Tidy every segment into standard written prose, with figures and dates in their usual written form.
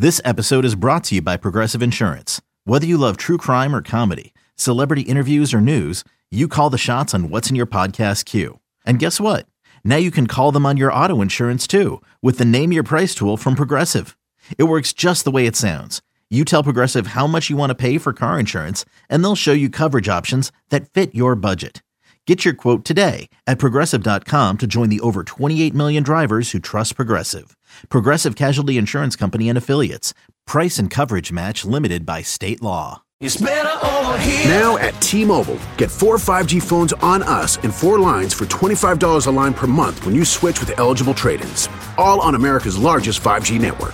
This episode is brought to you by Progressive Insurance. Whether you love true crime or comedy, celebrity interviews or news, you call the shots on what's in your podcast queue. And guess what? Now you can call them on your auto insurance too with the Name Your Price tool from Progressive. It works just the way it sounds. You tell Progressive how much you want to pay for car insurance, and they'll show you coverage options that fit your budget. Get your quote today at Progressive.com to join the over 28 million drivers who trust Progressive. Progressive Casualty Insurance Company and Affiliates. Price and coverage match limited by state law. It's better over here. Now at T-Mobile, get 4 5G phones on us and 4 lines for $25 a line per month when you switch with eligible trade-ins. All on America's largest 5G network.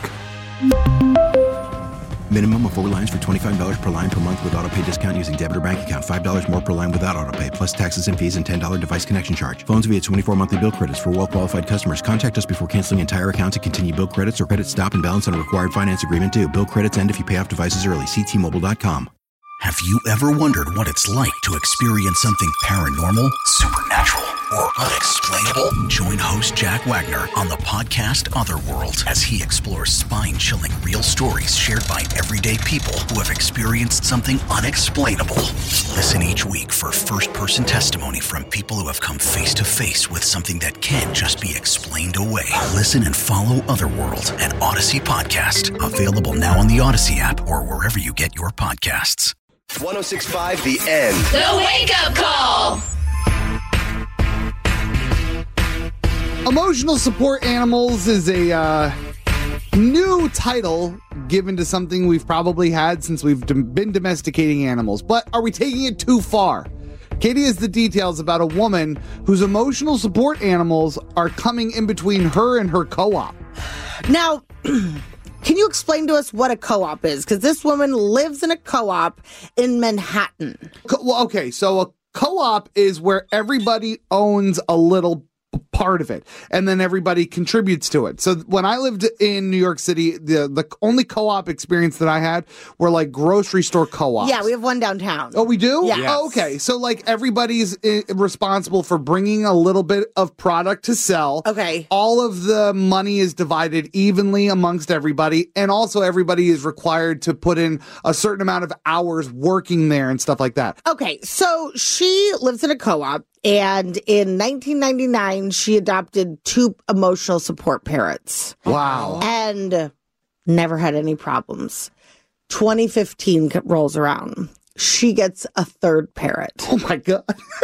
Minimum of 4 lines for $25 per line per month with autopay discount using debit or bank account. $5 more per line without autopay, plus taxes and fees and $10 device connection charge. Phones via 24 monthly bill credits for well-qualified customers. Contact us before canceling entire account to continue bill credits or credit stop and balance on a required finance agreement due. Bill credits end if you pay off devices early. See T-Mobile.com. Have you ever wondered what it's like to experience something paranormal, supernatural, or unexplainable? Join host Jack Wagner on the podcast Otherworld as he explores spine-chilling real stories shared by everyday people who have experienced something unexplainable. Listen each week for first-person testimony from people who have come face-to-face with something that can't just be explained away. Listen and follow Otherworld, an Odyssey podcast. Available now on the Odyssey app or wherever you get your podcasts. 106.5 The End. The Wake Up Call. Emotional support animals is a new title given to something we've probably had since we've been domesticating animals. But are we taking it too far? Katie has the details about a woman whose emotional support animals are coming in between her and her co-op. Now, can you explain to us what a co-op is? Because this woman lives in a co-op in Manhattan. Well, okay, so a co-op is where everybody owns a little part of it, and then everybody contributes to it. So when I lived in New York City, the only co-op experience that I had were like grocery store co-ops. Yeah, we have one downtown. Oh, we do? Yeah. Oh, okay, so like everybody's responsible for bringing a little bit of product to sell. Okay. All of the money is divided evenly amongst everybody, and also everybody is required to put in a certain amount of hours working there and stuff like that. Okay, so she lives in a co-op. And in 1999, she adopted 2 emotional support parrots. Wow. And never had any problems. 2015 rolls around. She gets a 3rd parrot. Oh, my God.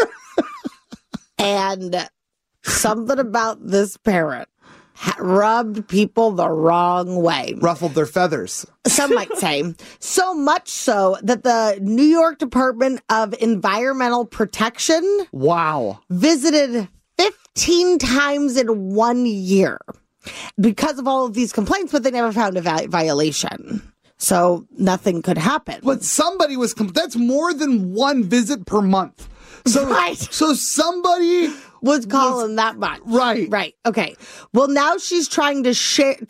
And something about this parrot rubbed people the wrong way. Ruffled their feathers. Some might say. So much so that the New York Department of Environmental Protection visited 15 times in 1 year because of all of these complaints, but they never found a violation. So nothing could happen. But somebody was, that's more than 1 visit per month. So, right. So somebody was calling that much. Right. Right. Okay. Well, now she's trying to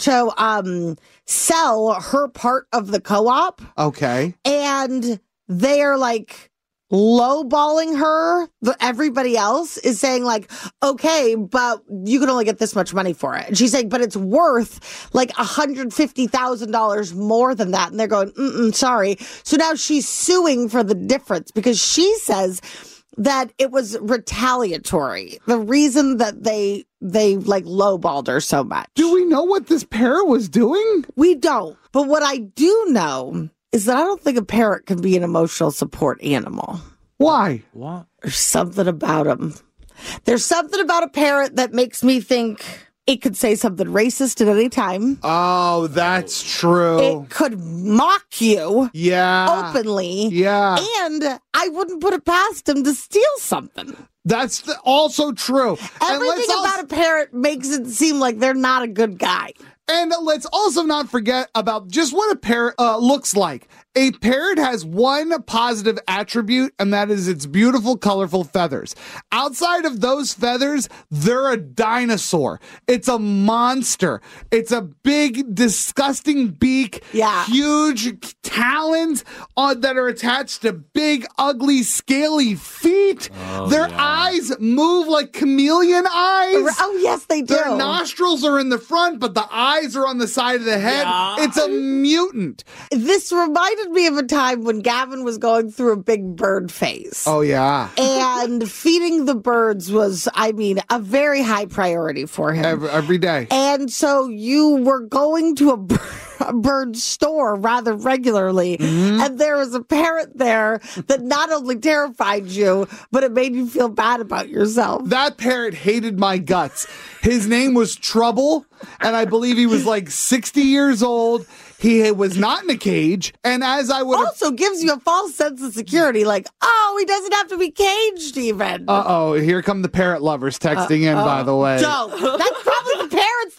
sell her part of the co-op. Okay. And they are like lowballing her. Everybody else is saying like, okay, but you can only get this much money for it. And she's saying, but it's worth like $150,000 more than that. And they're going, sorry. So now she's suing for the difference because she says that it was retaliatory. The reason that they like lowballed her so much. Do we know what this parrot was doing? We don't. But what I do know is that I don't think a parrot can be an emotional support animal. Why? What? There's something about him. There's something about a parrot that makes me think it could say something racist at any time. Oh, that's true. It could mock you. Yeah. Openly. Yeah. And I wouldn't put it past him to steal something. That's also true. Everything about a parrot makes it seem like they're not a good guy. And let's also not forget about just what a parrot looks like. A parrot has one positive attribute, and that is its beautiful, colorful feathers. Outside of those feathers, they're a dinosaur. It's a monster. It's a big, disgusting beak, huge talons that are attached to big, ugly, scaly feet. Their eyes move like chameleon eyes. Oh, yes, they do. Their nostrils are in the front, but the eyes are on the side of the head. Yeah. It's a mutant. This reminded me of a time when Gavin was going through a big bird phase. Oh, yeah. And feeding the birds was, a very high priority for him. Every day. And so you were going to a bird store rather regularly, and there was a parrot there that not only terrified you, but it made you feel bad about yourself. That parrot hated my guts. His name was Trouble, and I believe he was like 60 years old. He was not in a cage, and as I would also gives you a false sense of security, like, oh, he doesn't have to be caged even. Uh-oh, here come the parrot lovers texting in, by the way. Don't. That's probably the parrots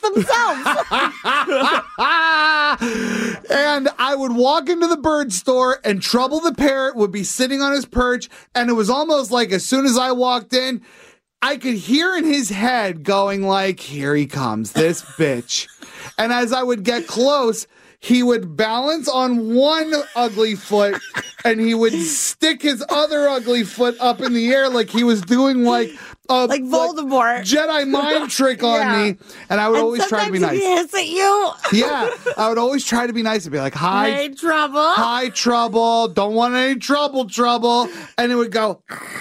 themselves. And I would walk into the bird store, and Trouble the parrot would be sitting on his perch, and it was almost like as soon as I walked in, I could hear in his head going like, here he comes, this bitch. And as I would get close, he would balance on one ugly foot, and he would stick his other ugly foot up in the air like he was doing like Voldemort Jedi mind trick on me. And I would always try to be nice. He hiss at you. Yeah, I would always try to be nice and be like, "Hi, hey, Trouble. Hi, Trouble. Don't want any trouble, Trouble." And it would go.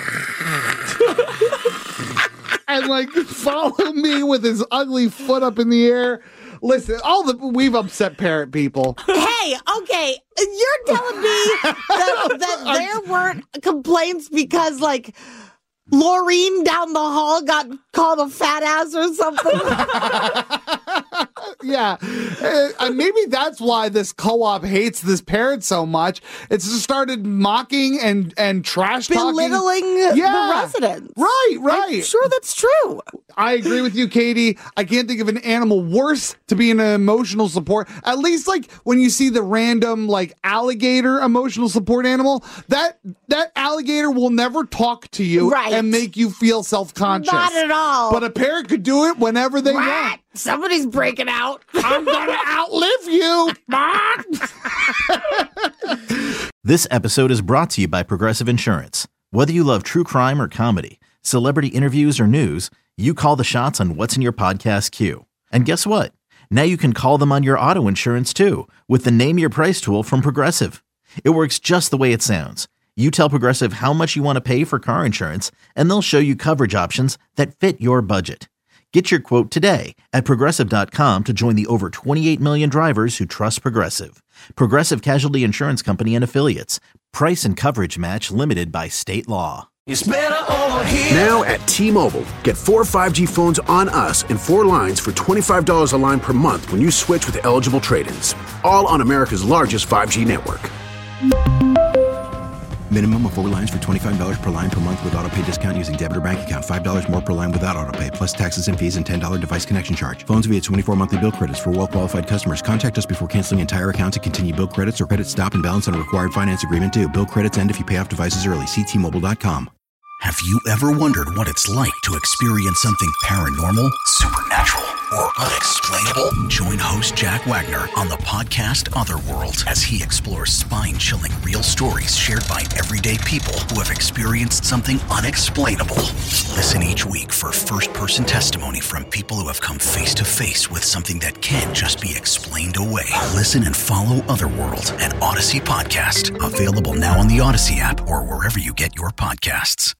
And like follow me with his ugly foot up in the air. Listen, we've upset parrot people. Hey, okay, you're telling me that there weren't complaints because, like, Laureen down the hall got called a fat ass or something? Yeah. Maybe that's why this co-op hates this parrot so much. It's just started mocking and trash talking. Belittling the residents. Right. I'm sure that's true. I agree with you, Katie. I can't think of an animal worse to be an emotional support. At least, like, when you see the random, like, alligator emotional support animal, that alligator will never talk to you and make you feel self-conscious. Not at all. But a parrot could do it whenever they want. Somebody's breaking out. I'm gonna outlive you, Mom. This episode is brought to you by Progressive Insurance. Whether you love true crime or comedy, celebrity interviews or news, you call the shots on what's in your podcast queue. And guess what? Now you can call them on your auto insurance too with the Name Your Price tool from Progressive. It works just the way it sounds. You tell Progressive how much you want to pay for car insurance, and they'll show you coverage options that fit your budget. Get your quote today at Progressive.com to join the over 28 million drivers who trust Progressive. Progressive Casualty Insurance Company and Affiliates. Price and coverage match limited by state law. It's better over here. Now at T-Mobile, get 4 5G phones on us and 4 lines for $25 a line per month when you switch with eligible trade-ins. All on America's largest 5G network. Minimum of 4 lines for $25 per line per month with autopay discount using debit or bank account. $5 more per line without autopay, plus taxes and fees and $10 device connection charge. Phones via 24 monthly bill credits for well-qualified customers. Contact us before canceling entire account to continue bill credits or credit stop and balance on required finance agreement due. Bill credits end if you pay off devices early. See T-Mobile.com. Have you ever wondered what it's like to experience something paranormal, supernatural, or unexplainable? Join host Jack Wagner on the podcast Otherworld as he explores spine-chilling real stories shared by everyday people who have experienced something unexplainable. Listen each week for first-person testimony from people who have come face-to-face with something that can't just be explained away. Listen and follow Otherworld, an Odyssey podcast, available now on the Odyssey app or wherever you get your podcasts.